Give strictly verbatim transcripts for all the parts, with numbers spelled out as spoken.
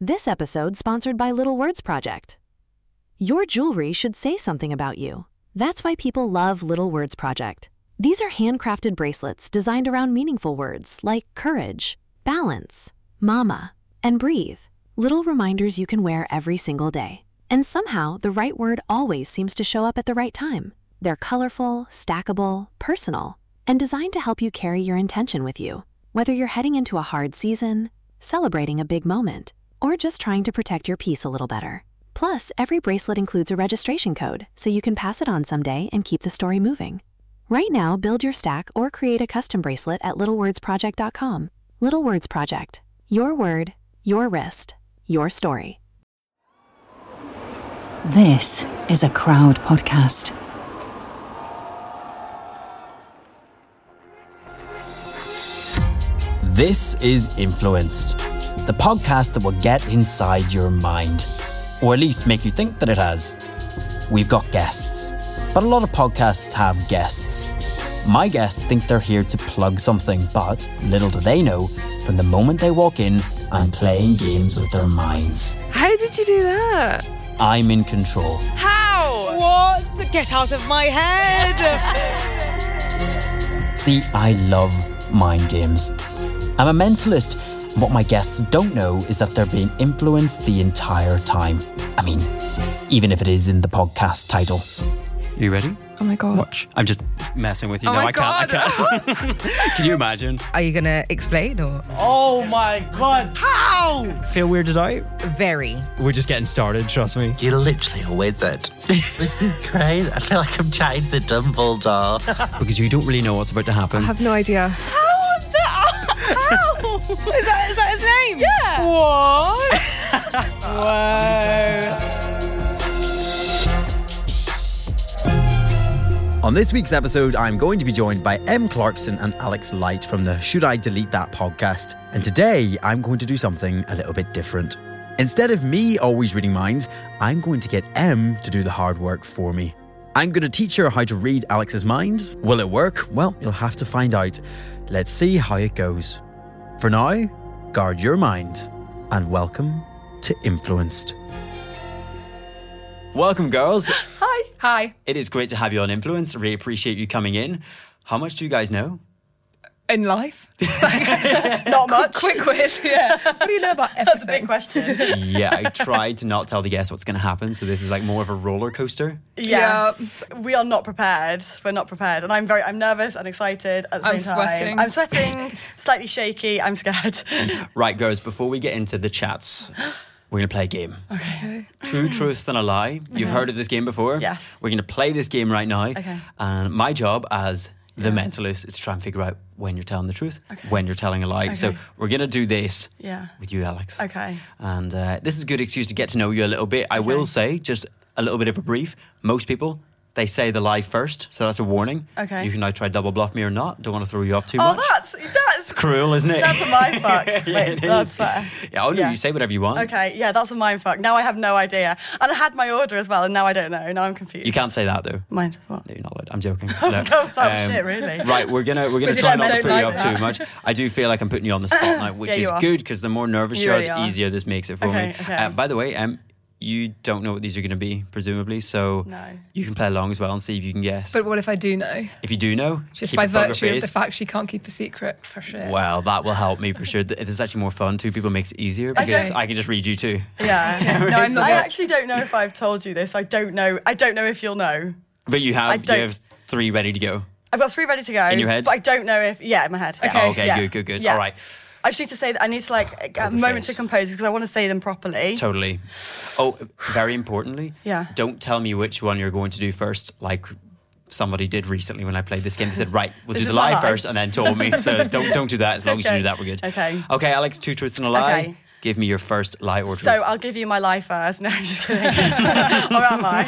This episode sponsored by Little Words Project. Your jewelry should say something about you. That's why people love Little Words Project. These are handcrafted bracelets designed around meaningful words like courage, balance, mama, and breathe. Little reminders you can wear every single day. And somehow, the right word always seems to show up at the right time. They're colorful, stackable, personal, and designed to help you carry your intention with you. Whether you're heading into a hard season, celebrating a big moment, or just trying to protect your peace a little better. Plus, every bracelet includes a registration code, so you can pass it on someday and keep the story moving. Right now, build your stack or create a custom bracelet at little words project dot com. Little Words Project. Your word, your wrist, your story. This is a Crowd podcast. This is Influenced, the podcast that will get inside your mind, or at least make you think that it has. We've got guests, but a lot of podcasts have guests. My guests think they're here to plug something, but little do they know, from the moment they walk in, I'm playing games with their minds. How did you do that? I'm in control. How? What? Get out of my head! See, I love mind games. I'm a mentalist. What my guests don't know is that they're being influenced the entire time. I mean, even if it is in the podcast title. Are you ready? Oh my God. Watch. I'm just messing with you. Oh no, my I can't. God. I can't. Can you imagine? Are you going to explain or? Oh my God. How? Feel weirded out? Very. We're just getting started, trust me. You're literally a wizard. This is great. I feel like I'm chatting to Dumbledore. Because you don't really know what's about to happen. I have no idea. How? How? Is that, is that his name? Yeah. What? Whoa. On this week's episode, I'm going to be joined by Em Clarkson and Alex Light from the Should I Delete That podcast. And today, I'm going to do something a little bit different. Instead of me always reading minds, I'm going to get Em to do the hard work for me. I'm going to teach her how to read Alex's mind. Will it work? Well, you'll have to find out. Let's see how it goes. For now, guard your mind and welcome to Influenced. Welcome, girls. Hi. Hi. It is great to have you on Influence. Really appreciate you coming in. How much do you guys know? In life? Not much. Quick quiz, yeah. What do you know about everything? That's a big question. Yeah, I tried to not tell the guests what's going to happen, so this is like more of a roller coaster. Yes. We are not prepared. We're not prepared. And I'm very, I'm nervous and excited at the I'm same time. sweating. I'm sweating, slightly shaky. I'm scared. Right, girls, before we get into the chats, we're going to play a game. Okay. Two truths and a lie. You've heard of this game before? Yes. We're going to play this game right now. Okay. And my job as the mentalist is to try and figure out when you're telling the truth, Okay. when you're telling a lie. Okay. So we're going to do this Yeah. with you, Alex. Okay. And uh, this is a good excuse to get to know you a little bit. I will say, just a little bit of a brief, most people, they say the lie first, so that's a warning. Okay. You can now try double bluff me or not. Don't want to throw you off too Oh, much. that's, that's, Cruel, isn't it? that's a mindfuck. Yeah, Wait, it that's is. fair. Yeah, oh no, Yeah. you say whatever you want. Okay, yeah, that's a mindfuck. Now I have no idea. And I had my order as well, and now I don't know. Now I'm confused. You can't say that though. Mind, what? No, you're not allowed. I'm joking. Oh, No. God, oh, shit, really? Right, we're gonna we're gonna We try just not to don't put like you up that. too much. I do feel like I'm putting you on the spot now, which Yeah, you is are. good because the more nervous You you are, really the are. easier this makes it for Okay, me. okay. Uh, by the way, um, you don't know what these are going to be, presumably, so No. you can play along as well and see if you can guess. But what if I do know? If you do know, Just keep by a poker virtue of face. the fact she can't keep a secret for sure. Well, that will help me for sure. This is actually more fun. Two people makes it easier because don't- I can just read you too. Yeah. No, I'm not I gonna- actually don't know if I've told you this. I don't know. I don't know if you'll know. But you I have you don't- have three ready to go. I've got three ready to go. In your head? But I don't know if... Yeah, in my head. Yeah. Okay. Oh, okay, Yeah. good, good, good. Yeah. All right. I just need to say that I need to like get a Poker moment face. to compose because I want to say them properly. Totally. Oh, very importantly, Yeah. don't tell me which one you're going to do first, like somebody did recently when I played this game. They said, right, we'll This do is the my lie lie. first, and then told me. So don't don't do that. As long as you Okay. do that, we're good. Okay. Okay, Alex, two truths and a lie. Okay. Give me your first lie or truth. So I'll give you my lie first. No, I'm just kidding. Or am I?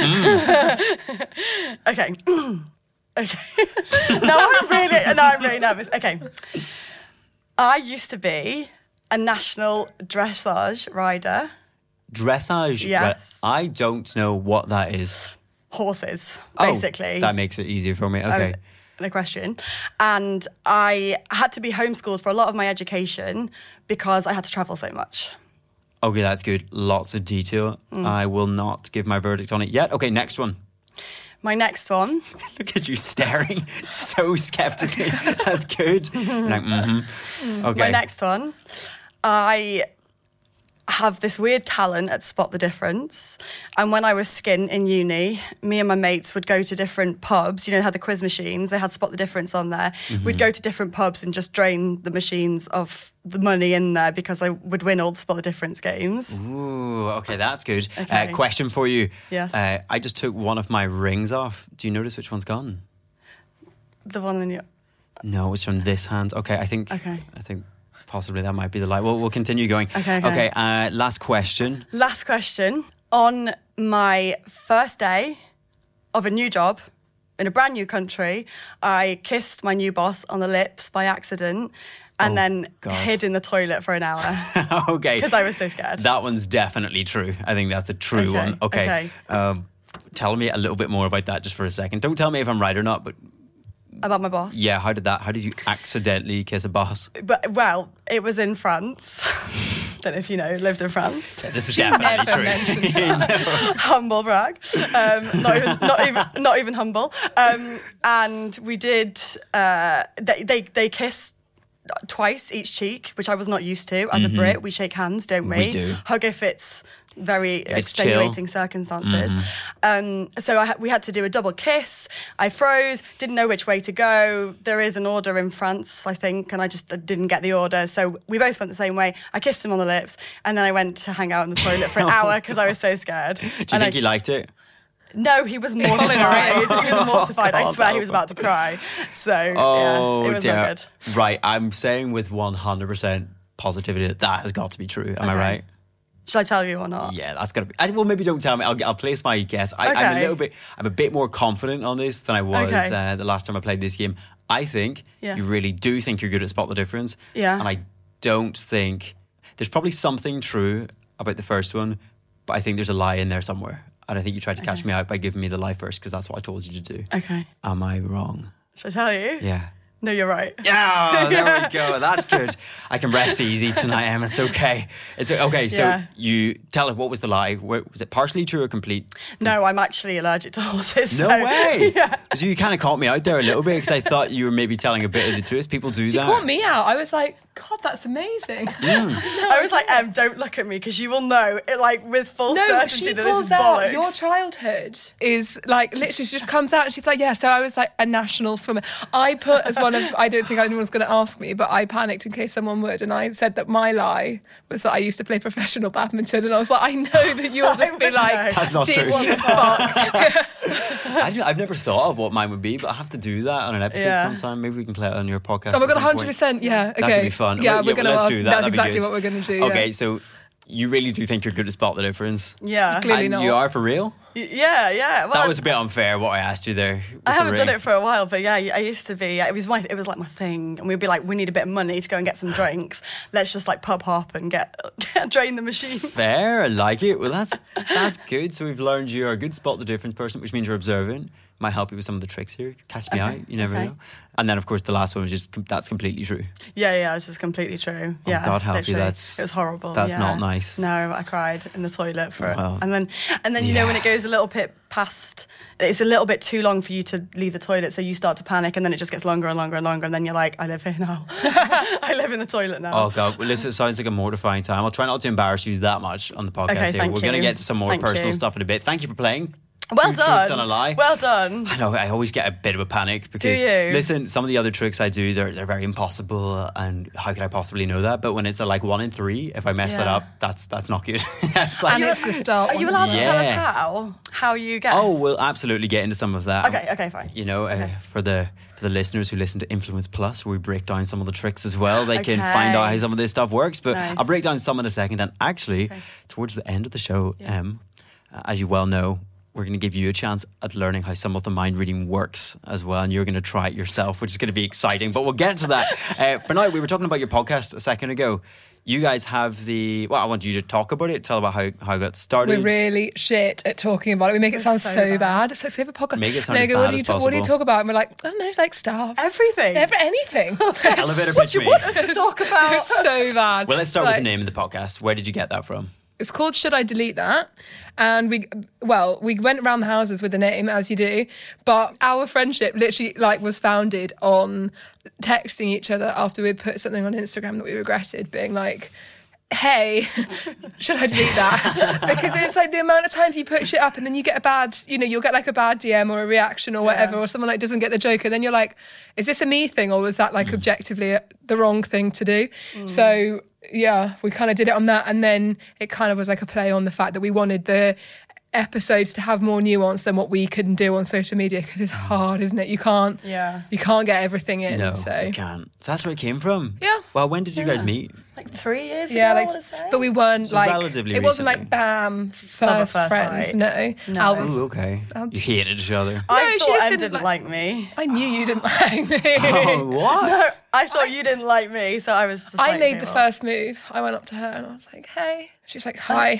Okay. Okay. No, I'm really, no, I'm really nervous. Okay. I used to be a national dressage rider. Dressage. Yes. Well, I don't know what that is. Horses, Oh, basically. that makes it easier for me. That was Okay. an equestrian. And I had to be homeschooled for a lot of my education because I had to travel so much. Okay, that's good. Lots of detail. Mm. I will not give my verdict on it yet. Okay, next one. My next one. Look at you staring so skeptically. That's good. Like, mm-hmm. Okay. My next one. I have this weird talent at spot the difference. And when I was skint in uni, me and my mates would go to different pubs. You know, they had the quiz machines. They had spot the difference on there. Mm-hmm. We'd go to different pubs and just drain the machines of the money in there because I would win all the spot the difference games. Ooh, okay, that's good. Okay. Uh, question for you. Yes. Uh, I just took one of my rings off. Do you notice which one's gone? The one in your... No, it's from this hand. Okay, I think. Okay. I think possibly that might be the lie. Well, we'll continue going. Okay, okay. Okay. Uh, last question. Last question. On my first day of a new job in a brand new country, I kissed my new boss on the lips by accident and Oh, then God. hid in the toilet for an hour Okay. because I was so scared. That one's definitely true. I think that's a true Okay, one. Okay. okay. Um, tell me a little bit more about that just for a second. Don't tell me if I'm right or not, but About my boss. yeah, how did that? How did you accidentally kiss a boss? But, well, it was in France. Don't know if you know, lived in France. This is definitely never true. mentions that. Humble brag. Um, not even, not even, not even humble. Um, and we did. Uh, they, they, they kissed twice each cheek, which I was not used to. As a Brit, we shake hands, don't we? We do. Hug if it's very it's extenuating chill. circumstances. Um, so I, ha- we had to do a double kiss. I froze, didn't know which way to go. There is an order in France, I think, and I just didn't get the order. So we both went the same way. I kissed him on the lips, and then I went to hang out in the toilet for an hour because I was so scared. Do you And think I, he liked it? No, he was mortified. he was mortified. I God, swear that he was was- about to cry. So Oh, yeah, it was dear. not good. Right, I'm saying with one hundred percent positivity that that has got to be true. Am I Okay. right? Should I tell you or not? Yeah, that's gotta be. I, well, maybe don't tell me. I'll, I'll place my guess. I, I'm a Okay. little bit. I'm a bit more confident on this than I was Okay. uh, the last time I played this game. I think Yeah. you really do think you're good at spot the difference. Yeah. And I don't think there's probably something true about the first one, but I think there's a lie in there somewhere. And I think you tried to catch Okay. me out by giving me the lie first because that's what I told you to do. Okay. Am I wrong? Should I tell you? Yeah. No, you're right. Yeah, there we go. That's good. I can rest easy tonight, Em. It's okay. It's okay. So Yeah. you tell us, what was the lie? Wa- Was it partially true or complete? No, I'm actually allergic to horses. No so- way. Yeah. So you kind of caught me out there a little bit because I thought you were maybe telling a bit of the truth. People do You that. caught me out. I was like, God, that's amazing. I was like, Em, don't look at me because you will know, it, like, with full No, certainty she that this pulls is out bollocks. your childhood is like literally she just comes out and she's like, yeah, so I was like a national swimmer. I put as one of, I don't think anyone's going to ask me, but I panicked in case someone would, and I said that my lie was that I used to play professional badminton, and I was like, I know that you'll just be would like, know. That's not did true. you fuck? I don't- I've never thought of what mine would be, but I have to do that on an episode Yeah. sometime. Maybe we can play it on your podcast. Oh my at God, some one hundred point. percent, yeah, okay. That could be fun. Yeah, Well, we're going to let's ask, do that. that's That'd be exactly good. what we're going to do. Okay, yeah. so you really do think you're good to spot the difference? Yeah. Clearly And not. you are for real? Y- Yeah, yeah. Well, That was a bit unfair what I asked you there. with I the haven't done ring. it for a while, but yeah, I used to be. It was my, it was like my thing, and we'd be like, we need a bit of money to go and get some drinks. Let's just like pub hop and get, get drain the machines. Fair, I like it. Well, that's that's good. So we've learned you're a good spot the difference person, which means you're observant. Might help you with some of the tricks here. Catch me Okay, out. You never okay. know. And then, of course, the last one was just that's completely true. Yeah, yeah, it's just completely true. Oh, Yeah, God help you, literally. that's- it was horrible. that's yeah. not nice. No, I cried in the toilet for Well, it, and then and then you know when yeah. it goes a little bit past, it's a little bit too long for you to leave the toilet, so you start to panic, and then it just gets longer and longer and longer, and then you're like, I live here now. I live in the toilet now. Oh God! Well, listen, it sounds like a mortifying time. I'll try not to embarrass you that much on the podcast Okay, here. thank We're going to you. get to some more Thank personal you. stuff in a bit. Thank you for playing. Well Two truths done. and a lie. Well done. I know, I always get a bit of a panic because, you? listen, some of the other tricks I do, they're, they're very impossible, and how could I possibly know that? But when it's a, like one in three, if I mess that Yeah. up, that's that's not good. It's like, And it's the start Are you one. allowed to tell us Yeah. how? How you guess? oh, we'll absolutely get into some of that. Okay, okay, fine. You know, uh, for the for the listeners who listen to Influence Plus, we break down some of the tricks as well. They can Okay. find out how some of this stuff works. But Nice. I'll break down some in a second. And actually, Okay. towards the end of the show, Yeah. um, uh, as you well know, we're going to give you a chance at learning how some of the mind reading works as well. And you're going to try it yourself, which is going to be exciting. But we'll get to that. uh, for now, we were talking about your podcast a second ago. You guys have the... Well, I want you to talk about it. Tell about how, how it got started. We're really shit at talking about it. We make it sound so so bad. bad. It's like, so we have a podcast. Make it sound And as they go, bad what do you as ta- What do you possible. talk about? And we're like, I don't know, like stuff. Everything. Ever, anything. Elevator pitch me. What to talk about? It's so bad. Well, let's start with Like, the name of the podcast. Where did you get that from? It's called Should I Delete That? And we, well, we went around the houses with the name, as you do, but our friendship literally like was founded on texting each other after we'd put something on Instagram that we regretted, being like, hey, should I delete that? Because it's like the amount of times you put shit up and then you get a bad, you know, you'll get like a bad D M or a reaction or whatever, or someone like doesn't get the joke, and then you're like, is this a me thing or was that like mm. objectively the wrong thing to do? Mm. So yeah, we kind of did it on that, and then it kind of was like a play on the fact that we wanted the episodes to have more nuance than what we can do on social media, because it's hard, isn't it? You can't, Yeah. you can't get everything in. No, so you can't. So that's where it came from? Yeah. Well, when did you guys meet? Like three years yeah, ago, like, I want to say. but we weren't So like relatively it wasn't recently. like bam first, Love at first friends. sight. No, No. I was. Oh, okay. I'll- You hated each other. I No, she thought just Em didn't didn't, like- like me. I knew you didn't like me. Oh, what? I thought you didn't like me, so I was just I like, made okay, the well. first move. I went up to her and I was like, "Hey." She's like, "Hi."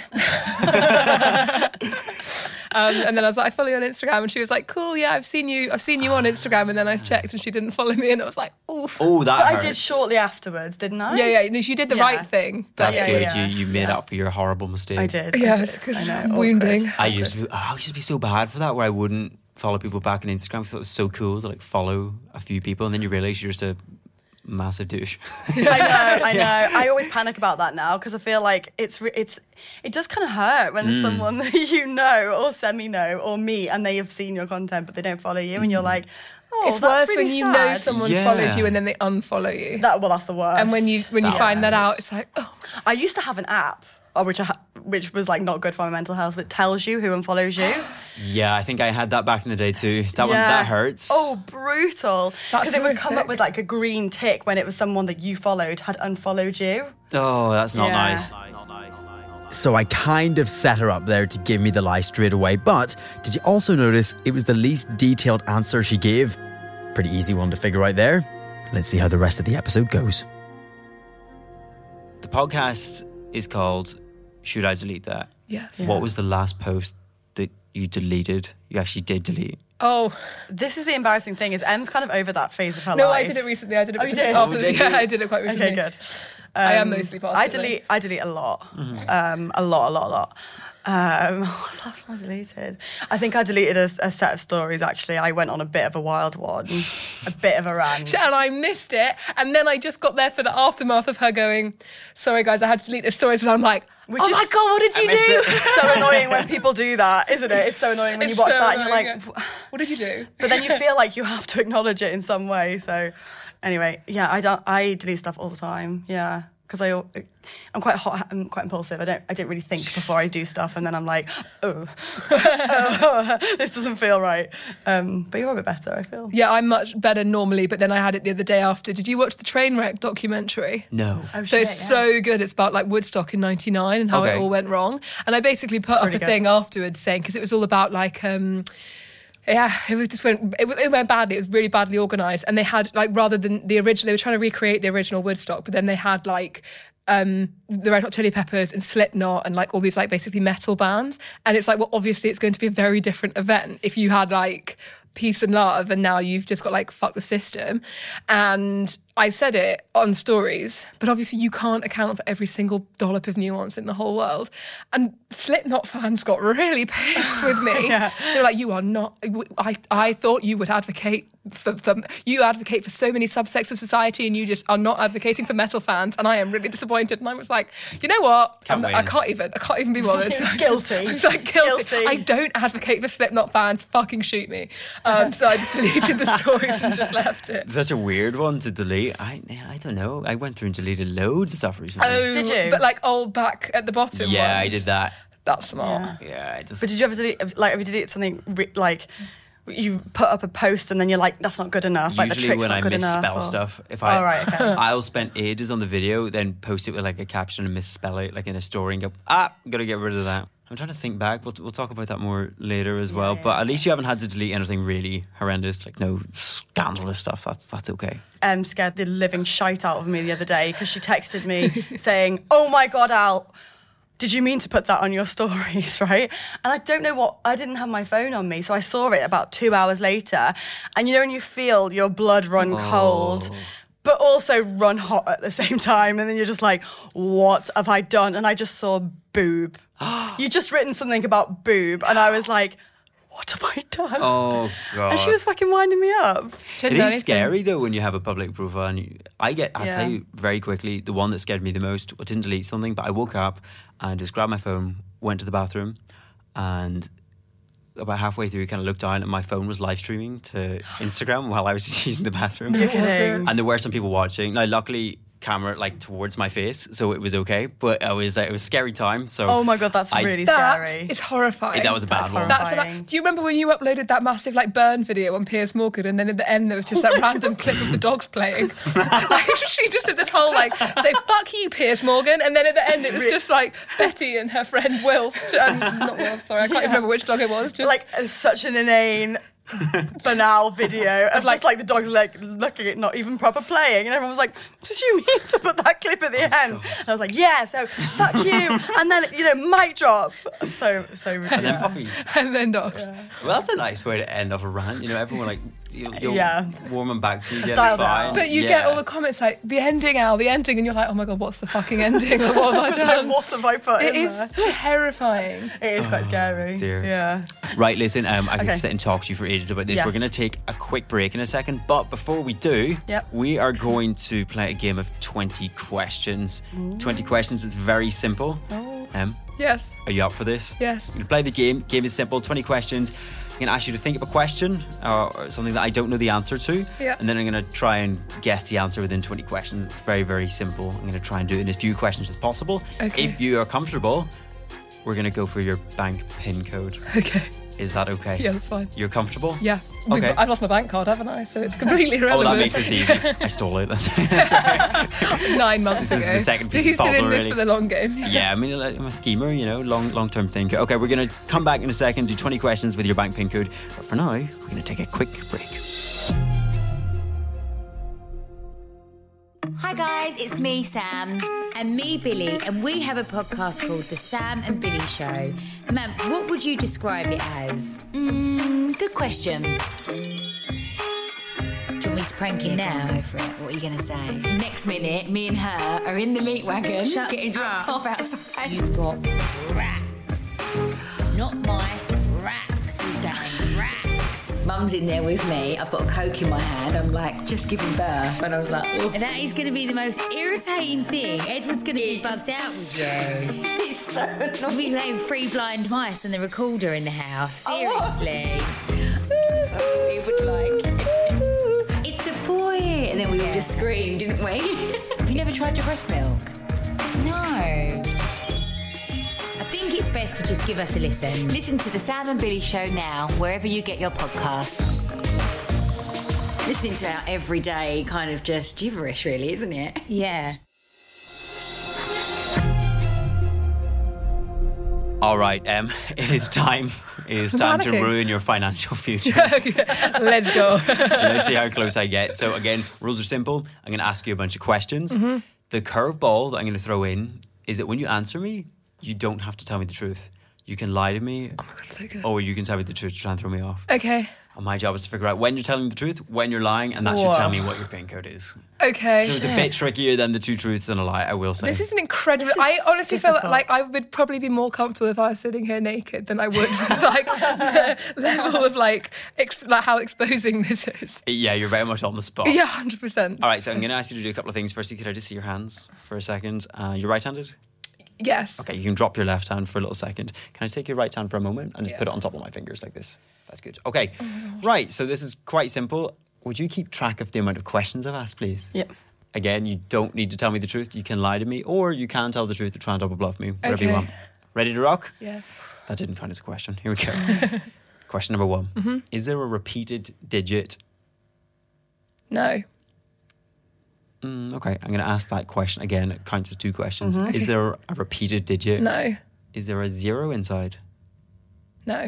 um, and then I was like, "I follow you on Instagram," and she was like, "Cool, yeah, I've seen you. I've seen you on Instagram." And then I checked, and she didn't follow me, and I was like, "Oof." Oh, that But hurts. I did shortly afterwards, didn't I? Yeah, yeah. No, she did the Yeah. right thing. But That's Yeah, good. yeah, You you made yeah. up for your horrible mistake. I did. yeah, I did. it's because I know, wounding. awkward. I used to be, I used to be so bad for that, where I wouldn't follow people back on Instagram because it was so cool to like follow a few people, and then you realise you're just a massive douche. I know, I know. I always panic about that now because I feel like it's re- it's it does kind of hurt when there's someone that you know or semi-know or meet and they have seen your content but they don't follow you, and you're like, oh, It's that's worse really when you sad. know someone's Yeah. followed you and then they unfollow you. That well, that's the worst. and when you when you That find that hurts. out, it's like, oh, I used to have an app, or which I, ha- which was like not good for my mental health. That tells you who unfollows you. Yeah, I think I had that back in the day too. That one, Yeah. that hurts. Oh, brutal! That's Because it would come up horrific. with like a green tick when it was someone that you followed had unfollowed you. Oh, that's not Yeah. nice. So I kind of set her up there to give me the lie straight away, but did you also notice it was the least detailed answer she gave? Pretty easy one to figure out there. Let's see how the rest of the episode goes. The podcast is called Should I Delete That? yes. What was the last post that you deleted? You actually did delete. Oh, This is the embarrassing thing: is Em's kind of over that phase of her no, life. I did it recently. I did it. Oh, you recently. did? After Oh, the- did you? yeah, I did it quite recently. Okay, good. I am Um, mostly past I it, though. delete. I delete a lot. Um, a lot, a lot, a lot. Um, what's the last one I deleted? I think I deleted a, a set of stories. Actually, I went on a bit of a wild one, a bit of a rant. And I missed it. And then I just got there for the aftermath of her going, sorry guys, I had to delete this story. And I'm like, Which oh is- my God, what did you missed do? it. It's so annoying when people do that, isn't it? It's so annoying when It's you watch so that and you're annoying, like, yeah. What did you do? but then you feel like you have to acknowledge it in some way. So, anyway, yeah, I don't. I delete stuff all the time. Yeah, because I, I'm quite hot. I'm quite impulsive. I don't. I don't really think before I do stuff, and then I'm like, oh, oh this doesn't feel right. Um, but you're a bit better, I feel. Yeah, I'm much better normally, but then I had it the other day after. Did you watch the Trainwreck documentary? No. Oh, So shit, it's yeah. so good. It's about like Woodstock in ninety-nine and how Okay. it all went wrong. And I basically put up really a good. thing afterwards saying, because it was all about like, um, yeah, it was just went, it, it went badly. It was really badly organised. And they had like, rather than the original, they were trying to recreate the original Woodstock, but then they had like, um, the Red Hot Chili Peppers and Slipknot and like all these like basically metal bands. And it's like, well, obviously it's going to be a very different event if you had like peace and love and now you've just got like fuck the system. And I said it on stories, but obviously you can't account for every single dollop of nuance in the whole world. And Slipknot fans got really pissed with me. They're like, you are not, I, I thought you would advocate for, for, you advocate for so many subsects of society and you just are not advocating for metal fans. And I am really disappointed. And I was like, you know what? Can't I'm- I win. can't even, I can't even be bothered. So I just- Guilty. I was like, guilty. Guilty. I don't advocate for Slipknot fans. Fucking shoot me. Um, so I just deleted the stories and just left it. Such a weird one to delete. I I don't know. I went through and deleted loads of stuff recently. Oh, Did you? But like old back at the bottom. yeah, I ones. did that. That's smart. Yeah. Yeah, I just. But did you ever delete, like, have you deleted something re- like, you put up a post and then you're like, that's not good enough. Like, the Usually trick's when not I good enough. misspell or- stuff, if I, Oh, right, okay. I'll spend ages on the video, then post it with like a caption and misspell it like in a story and go, ah, gotta get rid of that. I'm trying to think back. We'll, we'll talk about that more later as well. yeah, But at least you haven't had to delete anything really horrendous, like no scandalous stuff. That's that's okay. Um, scared the living shite out of me the other day because she texted me saying, "Oh my God, Al, did you mean to put that on your stories?" Right? And I don't know what, I didn't have my phone on me, so I saw it about two hours later. And you know when you feel your blood run cold, but also run hot at the same time, and then you're just like, what have I done? And I just saw boob. You just written something about boob, and I was like, what have I done? Oh, God. And she was fucking winding me up. Didn't It know is anything. scary though when you have a public profile. And you, I get, I'll Yeah. tell you very quickly, the one that scared me the most. I didn't delete something, but I woke up and just grabbed my phone, went to the bathroom, and about halfway through, kind of looked down, and my phone was live streaming to Instagram while I was using the bathroom. You're kidding. And there were some people watching. Now, luckily, camera like towards my face, so it was okay. But I was, uh, it was a scary time. So Oh my God, that's I- really That scary. is horrifying. that was a bad That's one. That's horrifying. about, do you remember when you uploaded that massive like burn video on Piers Morgan, and then at the end there was just that random clip of the dogs playing? Like, she just did this whole like, say fuck you, Piers Morgan, and then at the end it was just like Betty and her friend Wilf. Um, not Wilf, sorry, I can't even remember which dog it was. Just like uh, such an inane, banal video of like- just like the dogs like looking at not even proper playing, and everyone was like, "Did you mean to put that clip at the end?" And I was like, "Yeah." So fuck you, and then you know, mic drop. So so. And then yeah. puppies. and then dogs. Well, that's a nice way to end off a rant. You know, everyone like you'll, you'll Yeah. warm them back to you. Get Styled fine. out. But you Yeah. get all the comments like the ending, Al, the ending, and you're like, oh my God, what's the fucking ending? Like, what have I It's like, done? what have I put It in is there? terrifying. It is quite scary. dear. Yeah. Right, listen, um, I can Okay. sit and talk to you for ages about this. Yes. We're going to take a quick break in a second, but before we do, Yep. we are going to play a game of twenty questions. twenty questions is very simple. Um, Yes, are you up for this? yes. We're going to play the game. Game is simple, twenty questions. I'm going to ask you to think of a question or, or something that I don't know the answer to. Yeah. And then I'm going to try and guess the answer within twenty questions. It's very, very simple. I'm going to try and do it in as few questions as possible. Okay. If you are comfortable, we're going to go for your bank PIN code. Okay. Is that okay? Yeah, that's fine. You're comfortable? Yeah. We've- Okay. I've lost my bank card, haven't I? So it's completely Oh, irrelevant. that makes this easy. I stole it. That's, that's right. Nine months This is ago. the second piece of He's been puzzle, in this really. for the long game. Yeah, I mean, like, I'm a schemer, you know, long, long-term thinker. Okay, we're going to come back in a second, do twenty questions with your bank PIN code. But for now, we're going to take a quick break. Hi guys, it's me, Sam. And me, Billy, and we have a podcast called The Sam and Billy Show. Ma'am, what would you describe it as? Mm, good question. Do you want me to prank you now? Go for it. What are you going to say? Next minute, me and her are in the meat wagon, Shut getting dropped up. off outside. You've got racks. Not mice, racks. Who's going? Racks. Mum's in there with me. I've got a Coke in my hand. I'm like, just giving birth. And I was like, oh. And that is going to be the most irritating thing. Edward's going to be bugged out with you. It's so annoying. We'll be playing Free Blind Mice and the recorder in the house. Oh, Seriously. He would like it. It's a boy. And then we all just screamed, didn't we? Have you never tried your breast milk? No. I think it's best to just give us a listen. Listen to the Sam and Billy Show now, wherever you get your podcasts. Listening to our everyday kind of just gibberish, really, isn't it? Yeah. All right, um, it is time. It is time to Panicking. ruin your financial future. Let's go. Let's see how close I get. So again, rules are simple. I'm going to ask you a bunch of questions. Mm-hmm. The curveball that I'm going to throw in is that when you answer me, you don't have to tell me the truth. You can lie to me, Oh my God, so good. or you can tell me the truth to try and throw me off. Okay. And my job is to figure out when you're telling me the truth, when you're lying, and that should Whoa. tell me what your PIN code is. Okay. So it's a bit trickier than the two truths and a lie, I will say. This is an incredible. I honestly feel like I would probably be more comfortable if I was sitting here naked than I would with like the level of like, ex, like how exposing this is. Yeah, you're very much on the spot. Yeah, hundred percent. All right, so I'm going to ask you to do a couple of things. Firstly, could I just see your hands for a second? Uh, you're right-handed? Yes. Okay, you can drop your left hand for a little second. Can I take your right hand for a moment and just Yeah. put it on top of my fingers like this? That's good. Okay, right, so this is quite simple. Would you keep track of the amount of questions I've asked, please? Yep. Again, you don't need to tell me the truth. You can lie to me, or you can tell the truth to try and double bluff me, whatever you Okay. want. Ready to rock? Yes. That didn't count as a question. Here we go. Question number one. Mm-hmm. Is there a repeated digit? No. Mm, okay, I'm going to ask that question again. It counts as two questions. Is there a repeated digit? No. Is there a zero inside? No.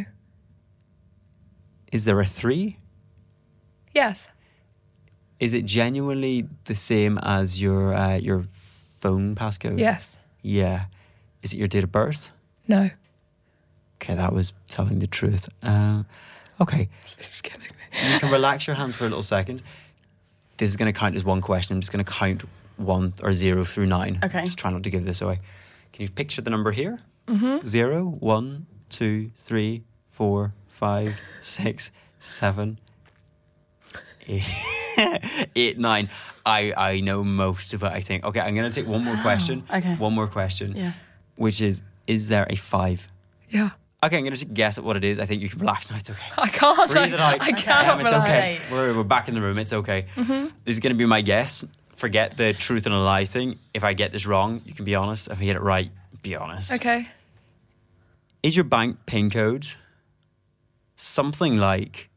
Is there a three? Yes. Is it genuinely the same as your uh, your phone passcode? Yes. Yeah. Is it your date of birth? No. Okay, that was telling the truth. Um, okay. This is killing me. You can relax your hands for a little second. This is going to count as one question. I'm just going to count one or zero through nine. Okay. Just try not to give this away. Can you picture the number here? Mm-hmm. Zero, one, two, three, four, five, six, seven, eight, eight nine. I, I know most of it, I think. Okay, I'm going to take one more question. Okay. One more question. Yeah. Which is, is there a five? Yeah. Okay, I'm going to guess at what it is. I think you can relax now. It's okay. I can't. Breathe it out. I, I cannot Um, it's relax. okay. We're, we're back in the room. It's okay. Mm-hmm. This is going to be my guess. Forget the truth and a lie thing. If I get this wrong, you can be honest. If I get it right, be honest. Okay. Is your bank PIN code something like...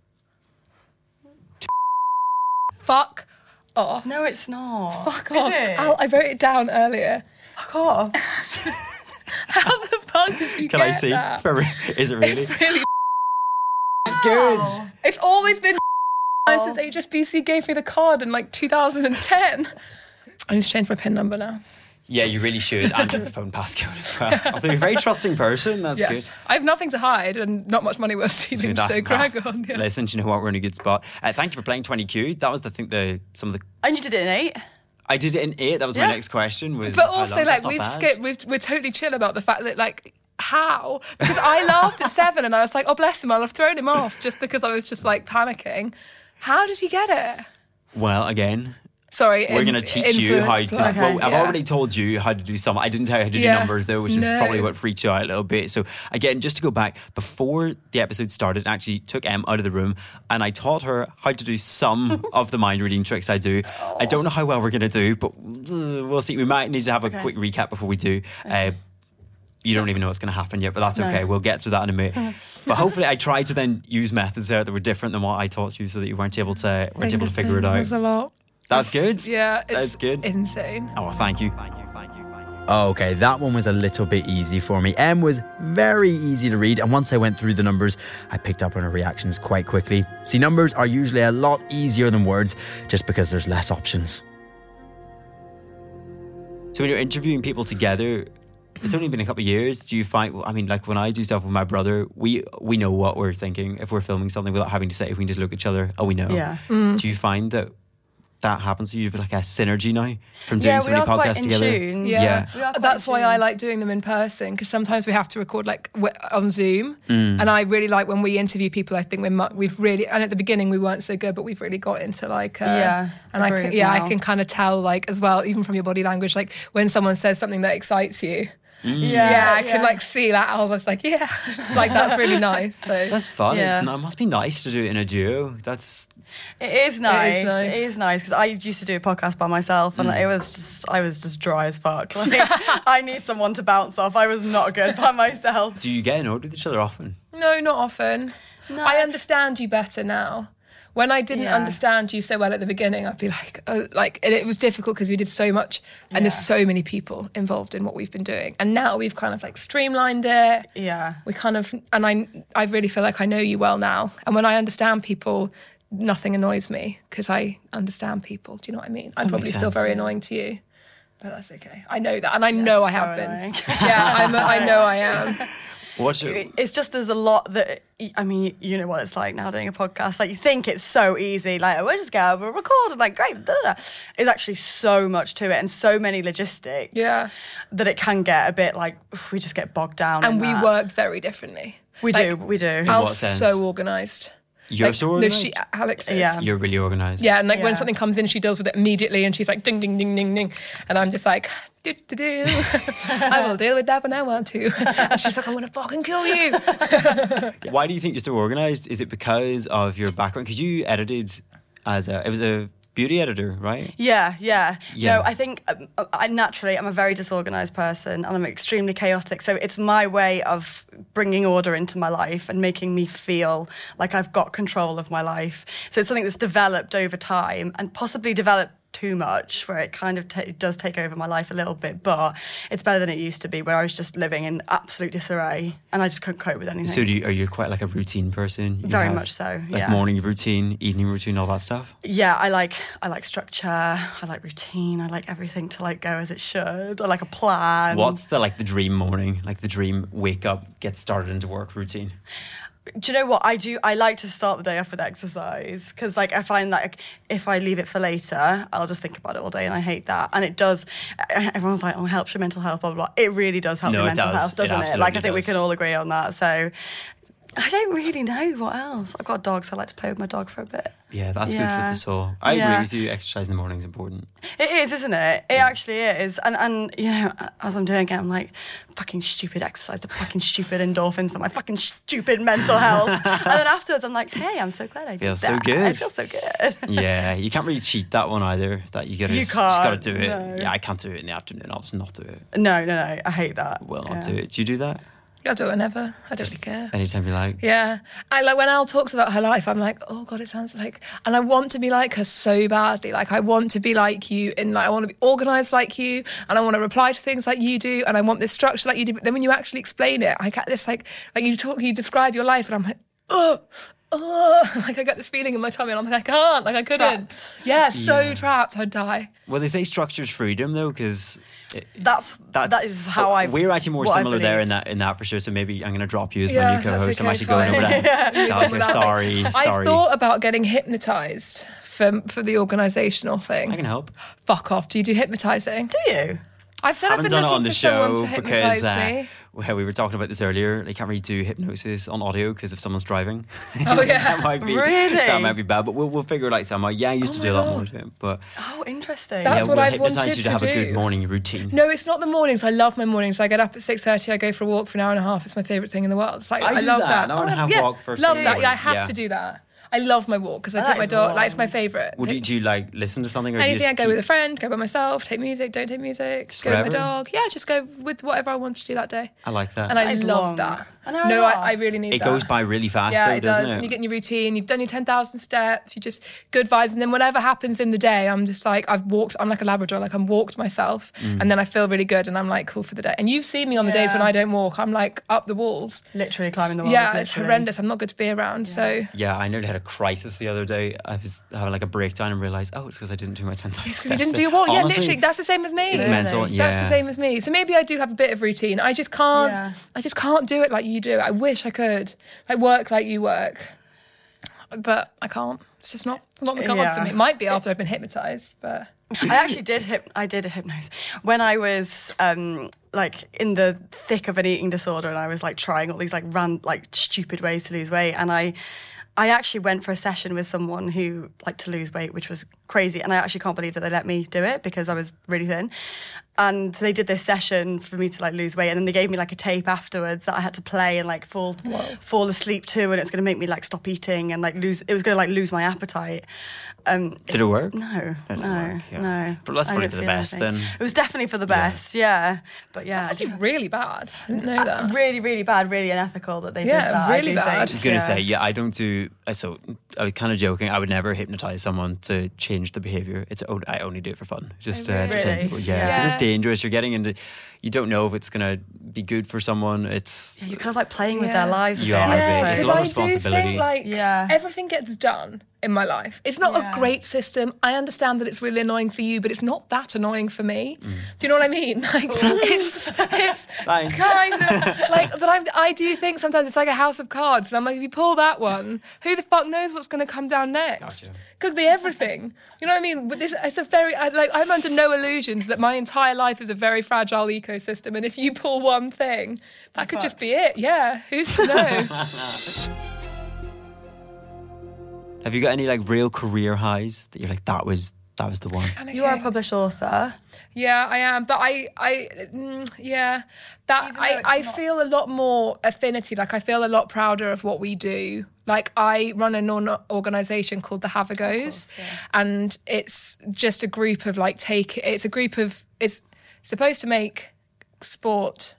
Fuck off. No, it's not. Fuck Is off. it? Al, I wrote it down earlier. Fuck off. How the fuck did you Can get I see? that? For, is it really? It's really It's good. It's always been since H S B C gave me the card in like two thousand ten. I need to change my PIN number now. Yeah, you really should. And your phone passcode as well. Although you're a very trusting person, that's Yes. good. I have nothing to hide and not much money worth stealing, Dude, that's so bad. crack on. Yeah. Listen, do you know what? We're in a good spot. Uh, thank you for playing twenty Q. That was, the thing, the some of the... And you did it in eight? I did it in eight. That was Yeah. my next question. Was But how also, long? like, That's not we've bad. skipped, we've, we're totally chill about the fact that, like, how? Because I laughed at seven and I was like, oh, bless him, I'll have thrown him off just because I was just, like, panicking. How did he get it? Well, again, Sorry. we're in- going to teach you how to... influence plus, Well, I've yeah. already told you how to do some. I didn't tell you how to do Yeah. numbers, though, which is No. probably what freaked you out a little bit. So, again, just to go back, before the episode started, I actually took Em out of the room and I taught her how to do some of the mind reading tricks I do. I don't know how well we're going to do, but uh, we'll see. We might need to have a Okay. quick recap before we do. Uh, you don't even know what's going to happen yet, but that's No. okay. We'll get to that in a minute. But hopefully I tried to then use methods there that were different than what I taught you so that you weren't able to, weren't able to figure it There's out. a lot. That's It's- good. Yeah, it's That's good. insane. Oh, thank you. Okay, that one was a little bit easy for me. M was very easy to read, and once I went through the numbers, I picked up on her reactions quite quickly. See, numbers are usually a lot easier than words just because there's less options. So when you're interviewing people together, it's only been a couple of years. Do you find, I mean, like when I do stuff with my brother, we we know what we're thinking. If we're filming something without having to say it, we can just look at each other, oh, we know. Yeah. Do you find that that happens? Do you have like a synergy now from doing Yeah, so we many are quite podcasts in together? tune. Yeah, Yeah. We are quite that's in why tune. I like doing them in person because sometimes we have to record like w- on Zoom, Mm. and I really like when we interview people. I think we're mu- we've really, and at the beginning we weren't so good, but we've really got into like uh, Yeah, and I can, agreed yeah I now. can kind of tell like as well even from your body language like when someone says something that excites you. Yeah, Yeah, I can like see that. I was like, yeah, like that's really nice. So That's fun. Yeah. It's not, it must be nice to do it in a duo. That's It is nice. nice. It is nice because I used to do a podcast by myself, and it was just I was just dry as fuck. Like I need someone to bounce off. I was not good by myself. Do you get annoyed with each other often? no, not often. I understand you better now. When I didn't Yeah. understand you so well at the beginning, I'd be like, oh, like, and it was difficult because we did so much, and there's Yeah. so many people involved in what we've been doing, and now we've kind of like streamlined it. Yeah. We kind of, and I, I really feel like I know you well now, and when I understand people, nothing annoys me because I understand people. Do you know what I mean? I'm That probably makes still sense. very annoying to you, but that's okay. I know that, and I know I so have been. annoying. Yeah, I'm, I know I am. What's your, It's just there's a lot that I mean, you know what it's like now doing a podcast. Like you think it's so easy, like we'll just go, we'll record, and like great. Da, da, da. It's actually so much to it and so many logistics. Yeah. that it can get a bit like oof, we just get bogged down. And in we that. work very differently. We Like, do, we do. what Al's sense? so organised. you're Like, so no, organised? she, Alex is. Yeah. You're really organised. Yeah, and like when Yeah. something comes in, she deals with it immediately, and she's like ding, ding, ding, ding, ding, and I'm just like, do, do, do. I will deal with that when I want to. And she's like, I'm gonna fucking kill you. Why do you think you're so organised? Is it because of your background? Because you edited as a, it was a beauty editor, right? Yeah, yeah. Yeah. No, I think um, I naturally I'm a very disorganized person and I'm extremely chaotic. So it's my way of bringing order into my life and making me feel like I've got control of my life. So it's something that's developed over time and possibly developed too much, where it kind of ta- it does take over my life a little bit, but it's better than it used to be, where I was just living in absolute disarray and I just couldn't cope with anything. So do you, are you quite like a routine person? You Very have, much so, like yeah. morning routine, evening routine, all that stuff? Yeah, I like I like structure, I like routine, I like everything to like go as it should. I like a plan. What's the like the dream morning, like the dream wake up, get started into work routine? Do you know what I do? I like to start the day off with exercise, because like I find that like, if I leave it for later, I'll just think about it all day, and I hate that. And it does. Everyone's like, "Oh, it helps your mental health." Blah blah blah. It really does help No, your it mental does. health, It doesn't it? absolutely Like I think we does. can all agree on that. So I don't really know what else. I've got a dog, so I like to play with my dog for a bit. Yeah, that's good Yeah. for the soul. I Yeah. agree with you. Exercise in the morning is important. It is, isn't it? It actually is. And, and you know, as I'm doing it, I'm like, fucking stupid exercise, the fucking stupid endorphins for my fucking stupid mental health. And then afterwards, I'm like, hey, I'm so glad I did Feels so that. good. I feel so good. Yeah, you can't really cheat that one either. That you gotta, You just, just gotta can't, do it. no. Yeah, I can't do it in the afternoon. I'll just not do it. No, no, no. I hate that. Will not Yeah. do it. Do you do that? I'll do it whenever. I don't really care. Anytime you like. Yeah. I like when Al talks about her life, I'm like, oh God, it sounds like, and I want to be like her so badly. Like I want to be like you and like I want to be organised like you and I want to reply to things like you do and I want this structure like you do. But then when you actually explain it, I get this like, like you talk, you describe your life and I'm like, oh, oh, like I get this feeling in my tummy and I'm like, I can't, like I couldn't. Trapped. Yeah, so Yeah. trapped, I'd die. Well, they say structure's freedom though, because That's, that's that is how I. We're actually more what I similar there believe. in that in that for sure. So maybe I'm going to drop you as Yeah, my new that's co-host. I'm okay, actually going over fine. that. Yeah. Guys, I'm Without me. sorry, I've sorry. thought about getting hypnotised for for the organisational thing. I can help. Fuck off. Do you do hypnotising? Do you? I've said I I've haven't been done it looking on the for someone show to because hypnotise uh, me. well, we were talking about this earlier. They can't really do hypnosis on audio because if someone's driving, Oh, yeah. that might be Really? that might be bad. But we'll we'll figure it out somehow. Yeah, I used Oh to do my a lot more God. of it, but Oh, interesting. That's yeah, what we'll I've hypnotise wanted you to to have a good do. morning routine. No, it's not the mornings. I love my mornings. I get up at six thirty. I go for a walk for an hour and a half. It's my favourite thing in the world. It's like I I, do love that, that. an hour and a half yeah, walk first love thing in that. the Yeah, I morning. have Yeah. to do that. I love my walk because I That take my is dog. Like it's long. my favourite. Well, do, do you like listen to something or do you Anything, just I go keep- with a friend, go by myself, take music, don't take music, Just go with my wherever? dog. Yeah, just go with whatever I want to do that day. I like that. And I That is love long. that. An hour and No, a I, half. I really need it that. goes by really fast, Yeah, though, it doesn't does. it? And you get in your routine, you've done your ten thousand steps, you just, good vibes. And then whatever happens in the day, I'm just like, I've walked, I'm like a Labrador, like I'm walked myself. Mm. And then I feel really good and I'm like, cool for the day. And you've seen me on the days when Yeah. I don't walk, I'm like up the walls. Literally climbing the walls. yeah, it's literally. horrendous. I'm not good to be around. So Yeah, I nearly had a crisis the other day. I was having like a breakdown and realised, oh, it's because I didn't do my ten thousand steps. because you didn't do your walk. Yeah, Honestly, literally, that's the same as me. It's Really? mental. Yeah. That's the same as me. So maybe I do have a bit of routine. I just can't. Yeah. I just can't do it like you do. I wish I could, like work like you work, but I can't. It's just not. It's not the cards Yeah. for me. It might be after I've been hypnotised, but I actually did hyp- I did a hypnose when I was um, like in the thick of an eating disorder, and I was like trying all these like ran like stupid ways to lose weight, and I I actually went for a session with someone who liked to lose weight, which was crazy, and I actually can't believe that they let me do it because I was really thin. And they did this session for me to like lose weight, and then they gave me like a tape afterwards that I had to play and like fall fall asleep to, and it's going to make me like stop eating and like lose. It was going to like lose my appetite. Um, Did it work? No, It didn't no, work, yeah. no. But that's I probably didn't for the feel best anything. then. It was definitely for the best, yeah. But yeah, I actually didn't- really bad. I didn't know that. really, really bad, really unethical that they Yeah, did that. I really do bad. think. I was gonna Yeah. say, yeah, I don't do. uh, So I was kind of joking. I would never hypnotize someone to change the behavior. It's on- I only do it for fun, just Oh, uh, really? to tell people, yeah, because Yeah. it's dangerous. You're getting into. You don't know if it's gonna be good for someone. It's You're kind of like playing with Yeah. their lives. a You bit, are, I I think. Yeah, There's a suppose. lot of because I do responsibility. think like Yeah. everything gets done in my life. It's not Yeah. a great system. I understand that it's really annoying for you, but it's not that annoying for me. Do you know what I mean? Like it's it's Thanks. kind of like that. I'm, I do think sometimes it's like a house of cards, and I'm like, if you pull that one, who the fuck knows what's going to come down next? Gotcha. Could be everything. You know what I mean? But this, it's a very I, like I'm under no illusions that my entire life is a very fragile ecosystem, and if you pull one thing, that could just be it. Yeah, who's to know? Have you got any like real career highs that you're like that was that was the one? You are a published author. Yeah, I am, but I, I, mm, yeah, that Even though I, it's I not- feel a lot more affinity. Like I feel a lot prouder of what we do. Like I run an or- organisation called the Have a Goes, and it's just a group of like take. It's a group of. It's supposed to make sport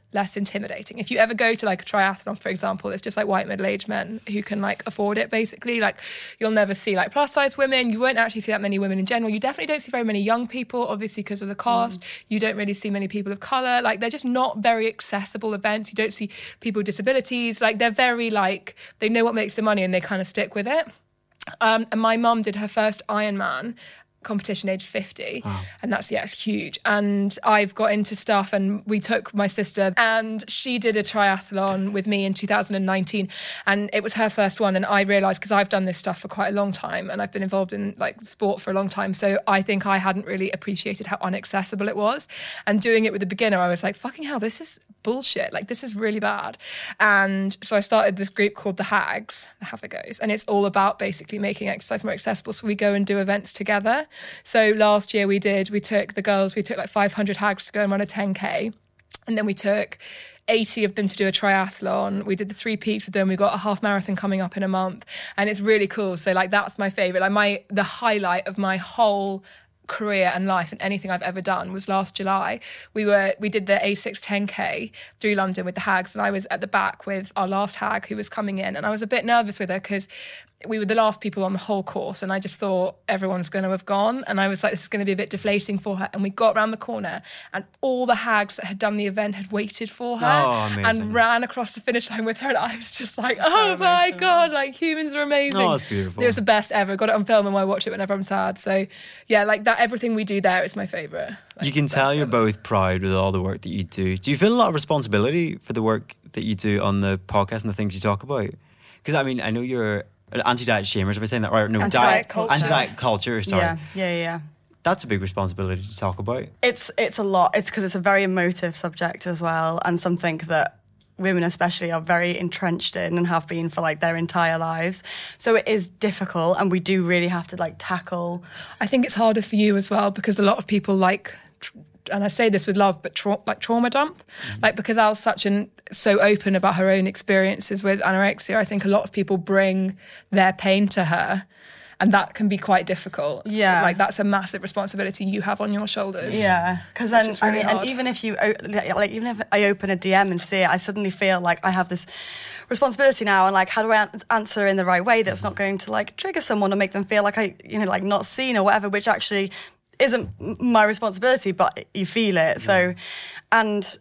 less intimidating. If you ever go to like a triathlon, for example, it's just like white middle-aged men who can like afford it, basically. Like you'll never see like plus size women. You won't actually see that many women in general. You definitely don't see very many young people, obviously because of the cost. Mm. You don't really see many people of colour. Like they're just not very accessible events. You don't see people with disabilities. Like they're very like, they know what makes the money and they kind of stick with it. Um, and my mum did her first Ironman competition age fifty. Wow. And that's, yeah, it's huge. And I've got into stuff, and we took my sister, and she did a triathlon with me in two thousand nineteen, and it was her first one. And I realised, because I've done this stuff for quite a long time and I've been involved in like sport for a long time, so I think I hadn't really appreciated how inaccessible it was. And doing it with a beginner, I was like, fucking hell, this is bullshit, like this is really bad. And so I started this group called the Hags, the Havagos, and it's all about basically making exercise more accessible. So we go and do events together. So last year we did, we took the girls, we took like five hundred hags to go and run a ten K. And then we took eighty of them to do a triathlon. We did the three peaks with them. We've got a half marathon coming up in a month. And it's really cool. So like that's my favourite. Like my the highlight of my whole career and life and anything I've ever done was last July. We were we did the A six ten K through London with the hags, and I was at the back with our last hag who was coming in, and I was a bit nervous with her because we were the last people on the whole course, and I just thought everyone's going to have gone, and I was like, this is going to be a bit deflating for her. And we got around the corner and all the hags that had done the event had waited for her oh, and ran across the finish line with her, and I was just like, oh so my God, like humans are amazing. Oh, it's beautiful. It was the best ever. Got it on film and I watch it whenever I'm sad. So yeah, like that, everything we do there is my favourite. Like, you can tell you're ever. both proud with all the work that you do. Do you feel a lot of responsibility for the work that you do on the podcast and the things you talk about? Because I mean, I know you're anti-diet shamers, am I saying that right? No, anti-diet diet culture. Anti-diet culture, sorry. Yeah, yeah, yeah. That's a big responsibility to talk about. It's it's a lot. It's because it's a very emotive subject as well, and something that women especially are very entrenched in and have been for like their entire lives. So it is difficult, and we do really have to like tackle. I think it's harder for you as well because a lot of people like, and I say this with love, but tra- like trauma dump, mm-hmm. like because Al's such an so open about her own experiences with anorexia. I think a lot of people bring their pain to her, and that can be quite difficult. Yeah, like that's a massive responsibility you have on your shoulders. Yeah, because then really I mean, hard. and even if you like, even if I open a D M and see it, I suddenly feel like I have this responsibility now, and like, how do I an- answer in the right way that's not going to like trigger someone or make them feel like I, you know, like not seen or whatever, which actually isn't my responsibility, but you feel it. Yeah. So, and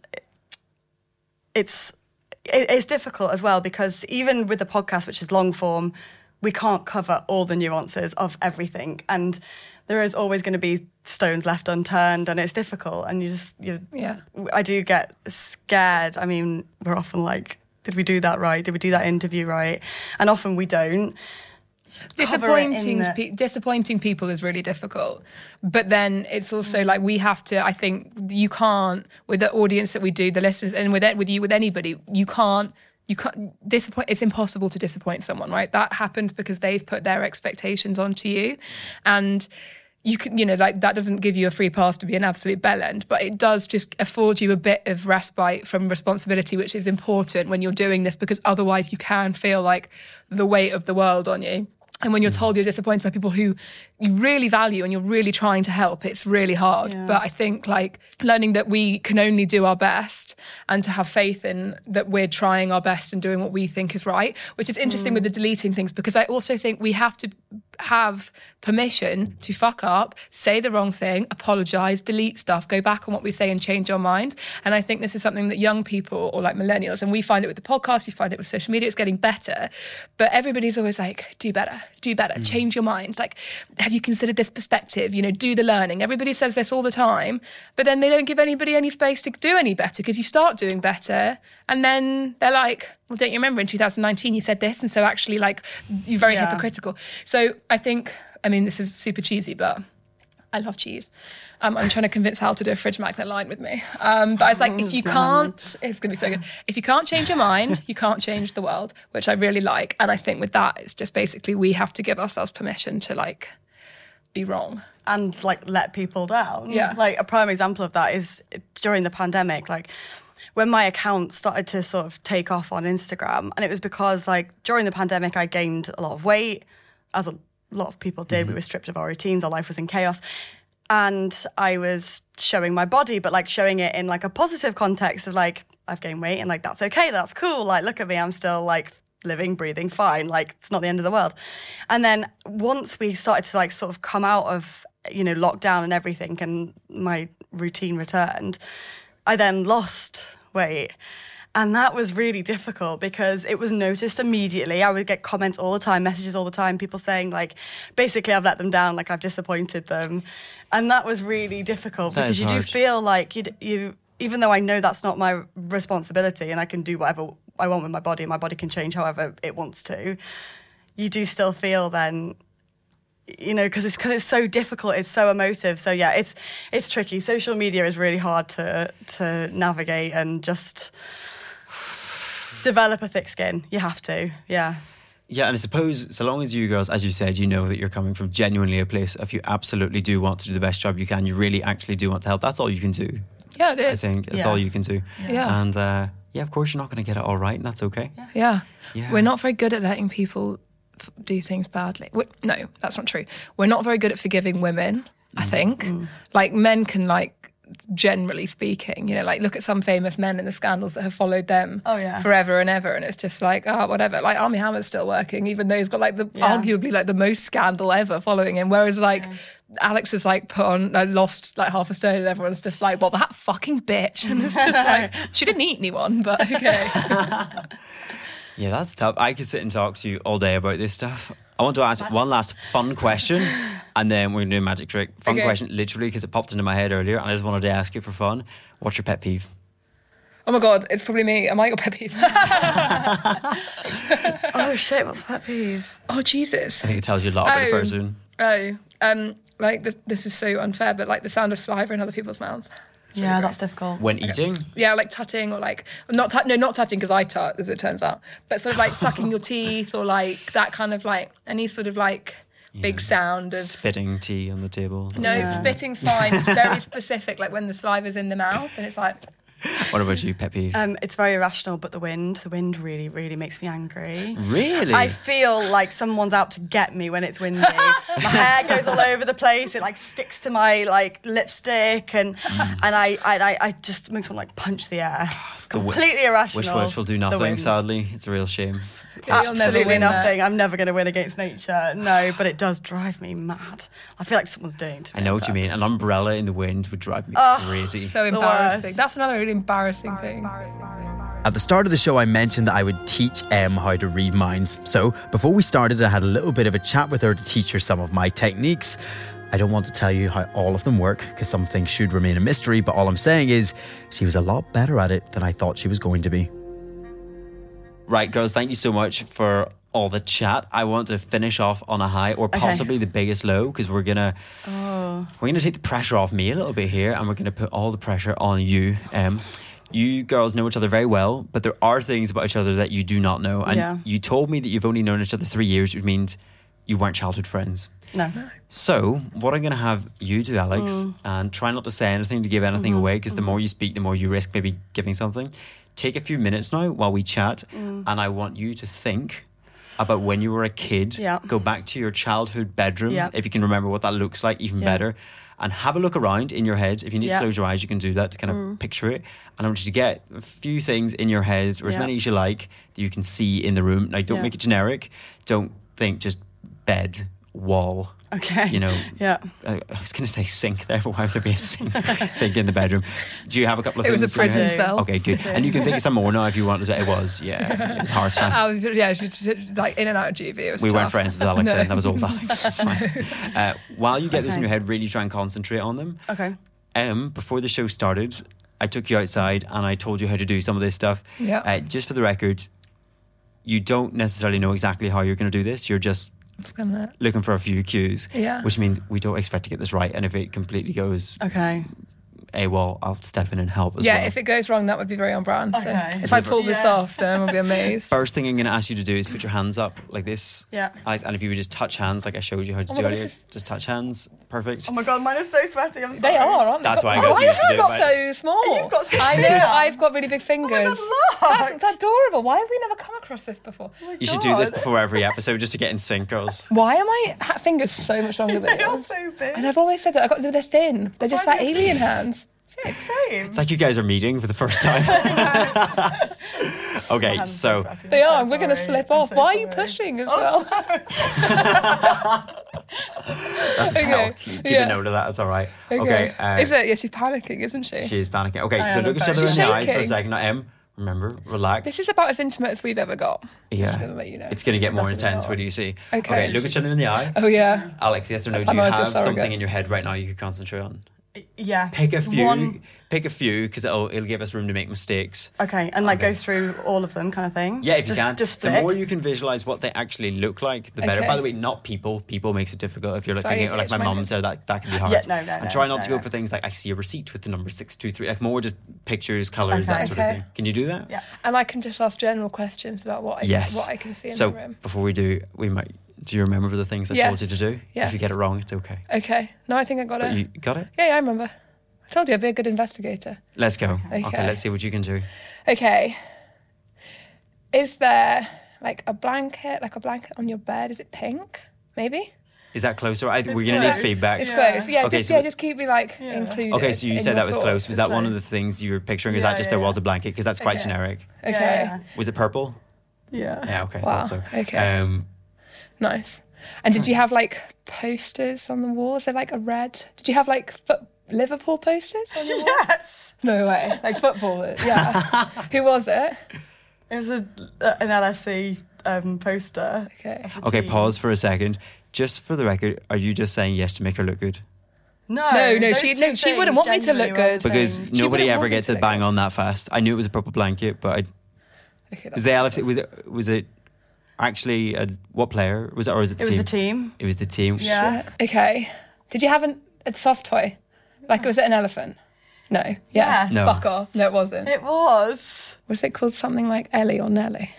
it's it's difficult as well because even with the podcast, which is long form, we can't cover all the nuances of everything, and there is always going to be stones left unturned, and it's difficult. And you just, you, yeah, I do get scared. I mean, we're often like, did we do that right? Did we do that interview right? And often we don't. Disappointing, the... pe- disappointing people is really difficult, but then it's also like we have to. I think you can't, with the audience that we do, the listeners, and with it, with you, with anybody, you can't. You can't disappoint. It's impossible to disappoint someone, right? That happens because they've put their expectations onto you, and you can, you know, like that doesn't give you a free pass to be an absolute bellend, but it does just afford you a bit of respite from responsibility, which is important when you're doing this, because otherwise you can feel like the weight of the world on you. And when you're told you're disappointed by people who you really value and you're really trying to help, it's really hard. Yeah. But I think like learning that we can only do our best and to have faith in that we're trying our best and doing what we think is right, which is interesting mm. with the deleting things, because I also think we have to have permission to fuck up, say the wrong thing, apologise, delete stuff, go back on what we say and change our minds. And I think this is something that young people or like millennials, and we find it with the podcast, you find it with social media, it's getting better. But everybody's always like, do better, do better, mm. change your mind. Like, have you considered this perspective? You know, do the learning. Everybody says this all the time, but then they don't give anybody any space to do any better, because you start doing better and then they're like, well, don't you remember in two thousand nineteen you said this? And so actually like you're very yeah. hypocritical. So I think, I mean, this is super cheesy, but I love cheese. Um, I'm trying to convince Hal to do a fridge magnet line with me. Um, but I was like, if you can't, it's going to be so good. If you can't change your mind, you can't change the world, which I really like. And I think with that, it's just basically we have to give ourselves permission to like be wrong. And like let people down. Yeah. Like a prime example of that is during the pandemic, like when my account started to sort of take off on Instagram. And it was because like during the pandemic, I gained a lot of weight, as a lot of people did. Mm-hmm. We were stripped of our routines. Our life was in chaos. And I was showing my body, but like showing it in like a positive context of like, I've gained weight, and like that's okay, that's cool. Like, look at me, I'm still like living, breathing, fine. Like, it's not the end of the world. And then once we started to like sort of come out of, you know, lockdown and everything, and my routine returned, I then lost weight. And that was really difficult because it was noticed immediately. I would get comments all the time, messages all the time, people saying like, basically I've let them down, like I've disappointed them. And that was really difficult That because is you hard. do feel like you, you, even though I know that's not my responsibility and I can do whatever I want with my body, and my body can change however it wants to, you do still feel then, you know, because it's because it's so difficult, it's so emotive. So yeah, it's it's tricky. Social media is really hard to to navigate and just develop a thick skin. You have to, yeah. Yeah, and I suppose so long as you girls, as you said, you know that you're coming from genuinely a place, if you absolutely do want to do the best job you can, you really actually do want to help, that's all you can do. Yeah, it I is. think that's Yeah. all you can do. Yeah. And uh, yeah, of course you're not going to get it all right, and that's okay. Yeah. Yeah. We're not very good at letting people f- do things badly. we no, that's not true. We're not very good at forgiving women, I think. Like, men can, like, generally speaking, you know, like, look at some famous men and the scandals that have followed them Oh, yeah. forever and ever, and it's just like, oh, whatever. Like, Armie Hammer's still working, even though he's got, like, the Yeah. arguably, like, the most scandal ever following him, whereas, like, Alex has like put on, uh, lost like half a stone, and everyone's just like, well, that fucking bitch. And it's just like, she didn't eat anyone, but okay. Yeah, that's tough. I could sit and talk to you all day about this stuff. I want to ask one last fun question, and then we're going to do a magic trick. Fun Okay. question, literally, because it popped into my head earlier, and I just wanted to ask you for fun. What's your pet peeve? Oh my God, it's probably me. Am I your pet peeve? Oh shit, what's pet peeve? Oh, Jesus. I think it tells you a lot about a Oh. person. Oh, um, like this, this is so unfair, but like the sound of saliva in other people's mouths. It's really Yeah, gross. that's difficult. When eating? Yeah, like tutting, or like not tut- no, not tutting because I tut, as it turns out, but sort of like sucking your teeth, or like that kind of like any sort of like big sound of. Spitting tea on the table. No, spitting's fine. It's very specific, like when the saliva's in the mouth, and it's like. What about you, pet peeve? Um, it's very irrational, but the wind, the wind really, really makes me angry. Really? I feel like someone's out to get me when it's windy. My hair goes all over the place. It like sticks to my like lipstick, and and I, I I I just makes me like punch the air. The wi- Completely irrational. Which words will do The nothing, wind. sadly. It's a real shame. You'll never Absolutely win that. nothing. I'm never going to win against nature. No, but it does drive me mad. I feel like someone's doing it to me I know on what you mean. An purpose. umbrella in the wind would drive me crazy. So The embarrassing. worst. That's another really embarrassing thing. At the start of the show, I mentioned that I would teach Em how to read minds. So before we started, I had a little bit of a chat with her to teach her some of my techniques. I don't want to tell you how all of them work, because some things should remain a mystery, but all I'm saying is she was a lot better at it than I thought she was going to be. Right, girls, thank you so much for all the chat. I want to finish off on a high, or possibly the biggest low, because we're gonna Oh. we're gonna take the pressure off me a little bit here, and we're gonna put all the pressure on you. Um, you girls know each other very well, but there are things about each other that you do not know. And Yeah. you told me that you've only known each other three years, which means you weren't childhood friends. No. So, what I'm going to have you do, Alex, Mm. and try not to say anything to give anything Mm-hmm. away, because the more you speak, the more you risk maybe giving something. Take a few minutes now while we chat, Mm. and I want you to think about when you were a kid. Yeah. Go back to your childhood bedroom, Yeah. if you can remember what that looks like, even Yeah. better. And have a look around in your head. If you need Yeah. to close your eyes, you can do that to kind of Mm. picture it. And I want you to get a few things in your head, or as Yeah. many as you like, that you can see in the room. Now, don't Yeah. make it generic. Don't think just bed, wall. Okay. You know, Yeah. I I was going to say sink there, but why would there be a sink, sink in the bedroom? Do you have a couple of It was things? a prison in your head? cell. Okay, good. And you can think of some more now if you want. It was, yeah, it was hard time. I was, yeah, she, she, like in and out of G V. It was We tough. weren't friends with Alex No. then. That was old Alex. It's fine. Uh, while you get those in Okay. your head, really try and concentrate on them. Okay. Um, before the show started, I took you outside and I told you how to do some of this stuff. Yeah. Uh, just for the record, you don't necessarily know exactly how you're going to do this. You're just I was gonna, looking for a few cues, Yeah. which means we don't expect to get this right. And if it completely goes Okay. AWOL, I'll step in and help as yeah, well. if it goes wrong, that would be very on brand. So Okay. if I pull this Yeah. off, then we'll be amazed. First thing I'm going to ask you to do is put your hands up like this. Yeah. Alex, and if you would just touch hands like I showed you how to Oh do my God, earlier, this is- just touch hands. Perfect. Oh my god, mine is so sweaty. I'm sorry. They are, aren't they? That's why I Oh, got you to do it, got mate. so small. You've got so I know. small. I've got really big fingers. look. That's, that's adorable. Why have we never come across this before? You should do this God. before every episode just to get in sync, girls. Why are my ha- fingers so much longer than They are yours? so big. And I've always said that. I got they're thin. They're just why like I do- alien hands. Yeah, same. It's like you guys are meeting for the first time. Okay, so They are. We're going to slip off. Why are you pushing as well? that's a tell. Keep, keep Yeah. a note of that. It's all right. Okay. Okay. uh, Is it? Yeah, she's panicking, isn't she? She is panicking. Okay, I so am look each okay. other in She's the eyes for a shaking. second. Now, Em, remember, relax. This is about as intimate as we've ever got. yeah. Just gonna let you know. It's going to get more intense. What do you see? Okay. Okay, look each other in the eye. Oh, yeah. Alex, yes or no? Do I'm you always a have surrogate. something in your head right now you could concentrate on? Yeah. Pick a few. One, Pick a few because it'll it'll give us room to make mistakes. okay, and like Okay. go through all of them kind of thing. Yeah, if you just, can. Just the flick. more you can visualize what they actually look like, the better. Okay. By the way, not people. People makes it difficult. If you're Sorry, looking at to like itch my my mum nose. said, that that can be hard. Yeah, no, no, And no, try not no, to go no. for things like I see a receipt with the number six two three. Like more just pictures, colours, Okay. that sort Okay. of thing. Can you do that? Yeah. And I can just ask general questions about what I, Yes. what I can see in so the room. before we do, we might. Do you remember the things I told you Yes. to do? If Yes. you get it wrong, it's okay. Okay. No, I think I got But it. you got it. Yeah, yeah, I remember. I told you I'd be a good investigator. Let's go. Okay. Okay. Let's see what you can do. Okay. Is there like a blanket, like a blanket on your bed? Is it pink? Maybe? Is that closer? I, we're gonna need close. feedback. It's Yeah. close. Yeah, Okay, just so yeah, we- just keep me like included. Okay, so you in said your that was thoughts. close. Was that one of the close. things you were picturing? Is Yeah, that just yeah, there was yeah. a blanket? Because that's quite Okay. generic. Okay. Yeah. Was it purple? Yeah. Yeah, okay, I Wow, thought so. okay. Um, Nice. And did you have like posters on the walls? They're like a red. Did you have like foot- Liverpool posters on your wall? Yes. No way. Like footballers. Yeah. Who was it? It was a, an L F C um, poster. Okay. of the okay, team. pause for a second. Just for the record, are you just saying yes to make her look good? No, No, no, those she- two no, she wouldn't things want me to look genuinely were good. the Because same. She nobody wouldn't ever want me gets to to look bang good. on that fast. I knew it was a purple blanket, but I, Okay. was That's the L F C was it was it actually a, what player was it, or was it the It was team? the team. It was the team. Yeah. Okay. Did you have an, a soft toy? Like, was it an elephant? No. Yeah. Yes. No. Fuck off. No, it wasn't. It was. Was it called something like Ellie or Nelly?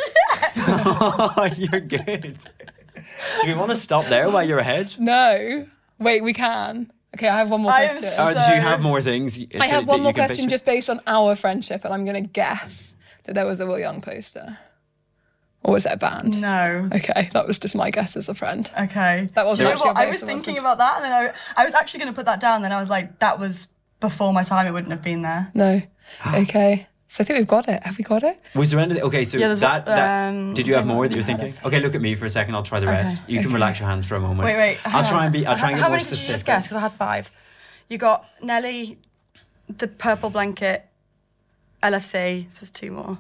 Oh, you're good. Do we want to stop there while you're ahead? No. Wait, we can. Okay, I have one more I am question. so- Or do you have more things? I have one more question Just just based on our friendship, and I'm going to guess that there was a Will Young poster. Or was it a band? No. Okay, that was just my guess as a friend. Okay. That wasn't You know actually what? I a was base, it thinking wasn't. about that, and then I, I was actually going to put that down. Then I was like, that was before my time. It wouldn't have been there. No. Okay. So I think we've got it. Have we got it? Was there anything? Okay, so Yeah, there's that, one- that um, did you have hang more on, that you're I had thinking? Okay, look at me for a second. I'll try the rest. You can okay. relax your hands for a moment. Wait, wait. I'll hang try on. and be. I'll try and get How more many did you just specific. guess? Because I had five. You got Nelly, the purple blanket, L F C. So there's two more.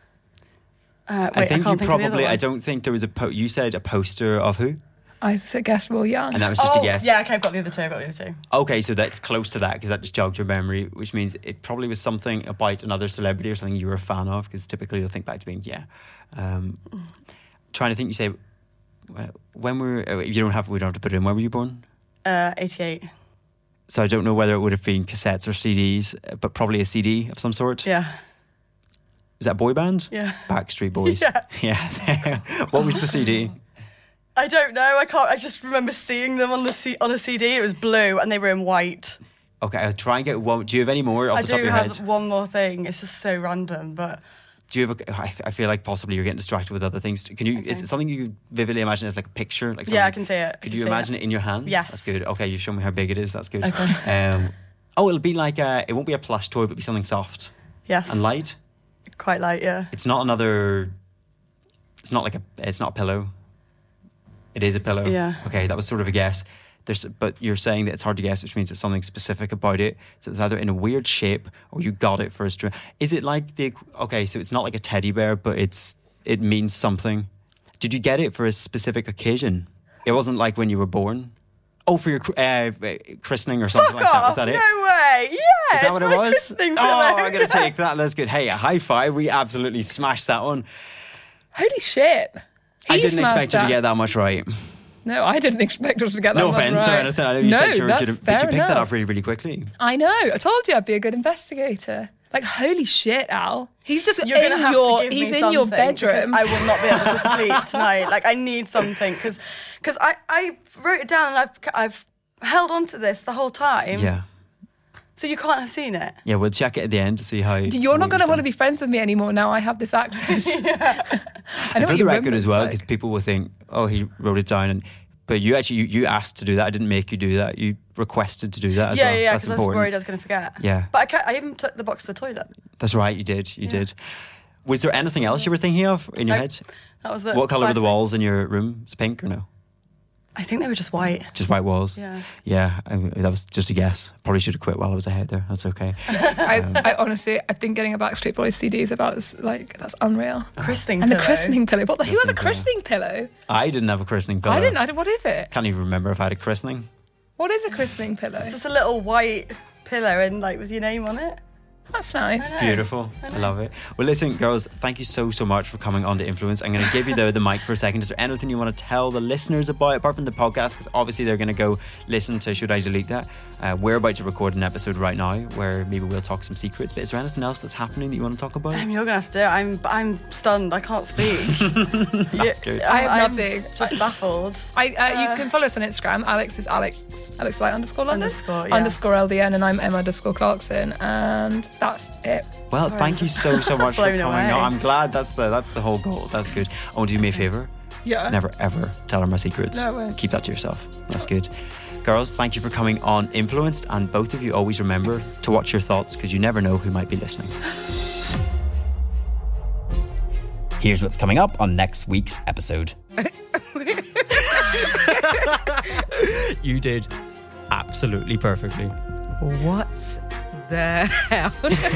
Uh, wait, I think can't you think of the other probably. I one. don't think there was a. Po- you said a poster of who, I guessed Will Young. and that was just oh, a guess. Yeah, okay, I've got the other two. I've got the other two. Okay, so that's close to that because that just jogged your memory, which means it probably was something about another celebrity or something you were a fan of. Because typically you'll think back to being yeah. Um, trying to think. You say uh, when were uh, you don't have we don't have to put it in. When were you born? Uh, eighty-eight. So I don't know whether it would have been cassettes or C Ds, uh, but probably a C D of some sort. Yeah. Was that a boy band? Yeah. Backstreet Boys. Yeah. Yeah. What was the C D? I don't know. I can't. I just remember seeing them on the C- on a C D. It was blue, and they were in white. Okay, I'll try and get one. Do you have any more off I the top of do your have head? one more thing. It's just so random, but Do you have a, I I feel like possibly you're getting distracted with other things. Can you, is it something you could vividly imagine as like a picture? Like yeah, I something- can see it. I Could can you see imagine it. in your hands? Yes. That's good. Okay, you show me how big it is. That's good. Okay. Um, oh, it'll be like a, it won't be a plush toy, but it'll be something soft Yes. and light. Quite light, yeah. It's not another, it's not like a, it's not a pillow. It is a pillow. Yeah. Okay, that was sort of a guess. There's, but you're saying that it's hard to guess, which means there's something specific about it. So it's either in a weird shape or you got it for a string. Is it like the, okay, so it's not like a teddy bear, but it's, it means something. Did you get it for a specific occasion? It wasn't like when you were born? Oh, for your cr- uh, christening or something Fuck like that. off! Was that it? No way! Yeah! Is that what it's it my was? christening Oh, pillow. I'm going to take that. That's good. Hey, a high five. We absolutely smashed that one. Holy shit. I He didn't smashed expect you to that. get that much right. No, I didn't expect us to get that No much offense right. or anything. I know you no, said you were that's good, but fair you picked that enough. up really, really quickly. I know. I told you I'd be a good investigator. Like, holy shit, Al. He's just You're in gonna have your, to give he's me in your something because bedroom. I will not be able to sleep tonight. Like I need something because because I, I wrote it down and I've I've held on to this the whole time. Yeah. So you can't have seen it. Yeah, we'll check it at the end to see how. You're not going to want to be friends with me anymore now I have this access. I know And what for the your record room as looks well, like. because people will think, oh, he wrote it down. And But you actually you, you asked to do that. I didn't make you do that. You requested to do that as yeah, well. yeah, That's because I was important. worried I was going to forget. Yeah. But I, can't, I even took the box to the toilet. That's right. You did. You Yeah. did. Was there anything else you were thinking of in your No, head? That was the What colour were the five walls in your room? Was it pink or no? I think they were just white. Just white walls. Yeah. Yeah. I, that was just a guess. Probably should have quit while I was ahead there. That's okay. I, I honestly, I think getting a Backstreet Boys C D is about as, like, that's unreal. Christening And pillow. the christening pillow. What the, who had the Christening christening pillow? I didn't have a christening pillow. I didn't. I didn't. What is it? Can't even remember if I had a christening. What is a christening pillow? It's just a little white pillow and like with your name on it. That's nice. Beautiful. I, I love it. Well, listen, girls, thank you so, so much for coming on to Influence. I'm going to give you the, the mic for a second. Is there anything you want to tell the listeners about, apart from the podcast? Because obviously they're going to go listen to Should I Delete That? Uh, we're about to record an episode right now where maybe we'll talk some secrets. But is there anything else that's happening that you want to talk about? Um, you're going to have to do it. I'm, I'm stunned. I can't speak. That's good. I have I'm nothing. Just baffled. I, uh, you can follow us on Instagram. Alex is Alex, Alex Light underscore London. Underscore, yeah. Underscore L D N, and I'm Emma underscore Clarkson. And that's it. Well, Sorry. thank you so, so much for Blown coming away. on. I'm glad that's the that's the whole goal. That's good. Oh, do me a favour. Yeah. Never, ever tell her my secrets. No, I won't. Keep that to yourself. That's good. Girls, thank you for coming on Influenced. And both of you always remember to watch your thoughts because you never know who might be listening. Here's what's coming up on next week's episode. You did absolutely perfectly. What the hell?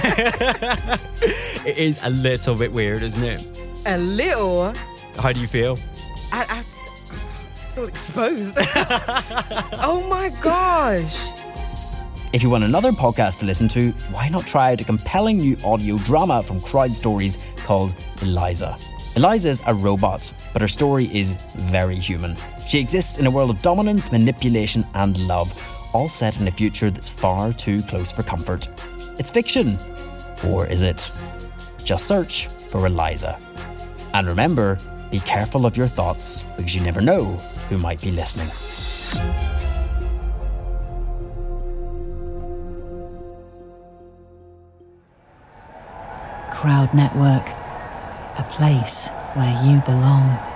It is a little bit weird, isn't it? A little. How do you feel? I, I feel exposed. Oh my gosh. If you want another podcast to listen to, why not try out a compelling new audio drama from Crowd Stories called Eliza? Eliza is a robot, but her story is very human. She exists in a world of dominance, manipulation, and love, all set in a future that's far too close for comfort. It's fiction. Or is it? Just search for Eliza. And remember, be careful of your thoughts, because you never know who might be listening. Crowd Network, a place where you belong.